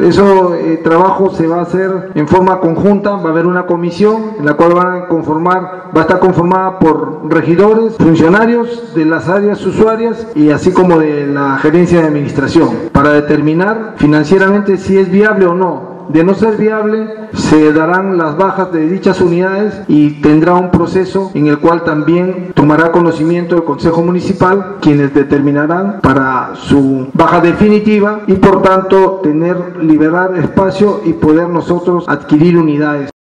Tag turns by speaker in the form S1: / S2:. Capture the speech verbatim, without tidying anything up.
S1: Eso eh, trabajo se va a hacer en forma conjunta, va a haber una comisión en la cual van a conformar, va a estar conformada por regidores, funcionarios de las áreas usuarias y así como de la gerencia de administración, para determinar financieramente si es viable o no. De no ser viable, se darán las bajas de dichas unidades y tendrá un proceso en el cual también tomará conocimiento el Consejo Municipal, quienes determinarán para su baja definitiva y por tanto tener, liberar espacio y poder nosotros adquirir unidades.